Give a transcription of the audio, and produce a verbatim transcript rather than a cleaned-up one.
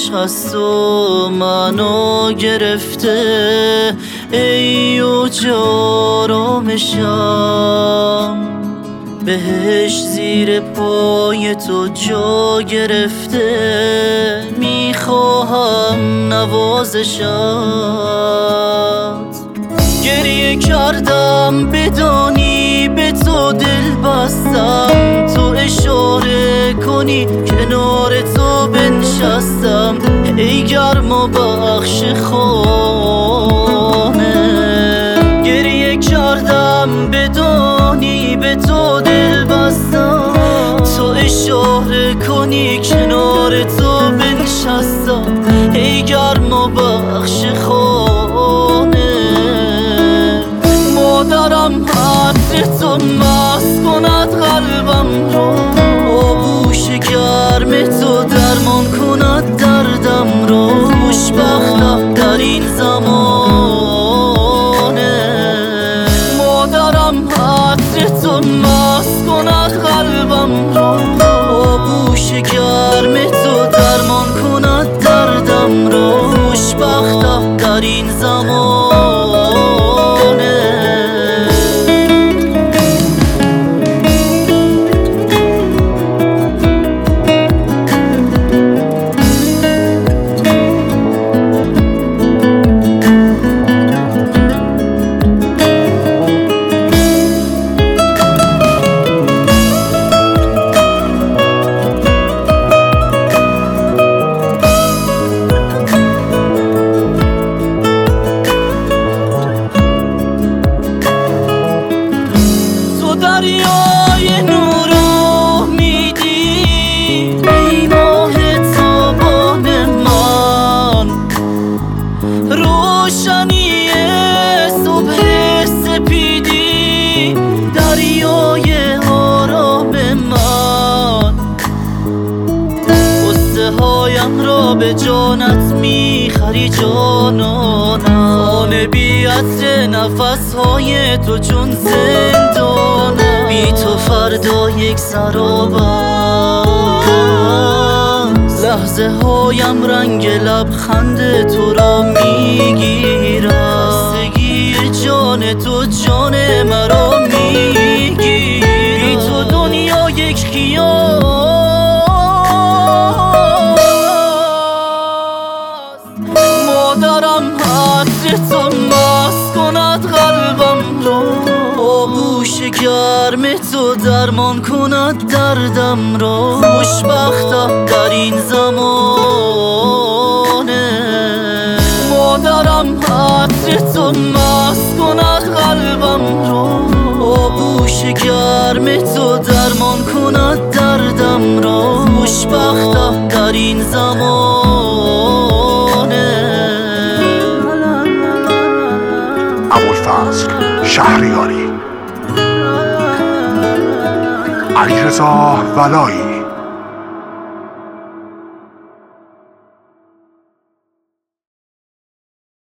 عشق هست و منو گرفته، ای اوج آرامشم، بهش زیر پای تو جا گرفته، میخواهم نوازشت. گریه کردم بدانی به تو دل بستم، تو اشاره کنی کنار تو بنشستم، ای گرم و بخش خانه. گریه کردم بدانی به تو دل بستم، تو اشاره کنی کنار تو بنشستم، ای گرم و بخش خانه. مادرم عطر تو مست کند قلبم را، آغوش گرم تو درمان کند دردم را، خوشبختم در این زمانه. مادرم عطر تو مست کند قلبم را، آغوش گرم تو درمان کند دردم را، خوشبختم در این زمانه. دریای نور امیدی، ای ماه تابان من، روشنی صبح سپیدی، دریای آرام من. قصه هایم را به جانت میخری جانانم، خانه بی عطر نفس های تو چون زندانم، بی تو فردا یک سراب است. لحظه هایم رنگ لبخند تو را میگیرد، خستگی جان تو جان مرا میگیرد، بی تو دنیا یک خیال. مادرم عطر تو مست کند قلبم را، آغوش گرم تو درمان کند دردم را، خوشبختم در این زمانه. مادرم عطر تو مست کند قلبم را، آغوش گرم تو درمان کند دردم را، خوشبختم در این زمانه. ابوالفضل شهریاری، علیرضا ولایی.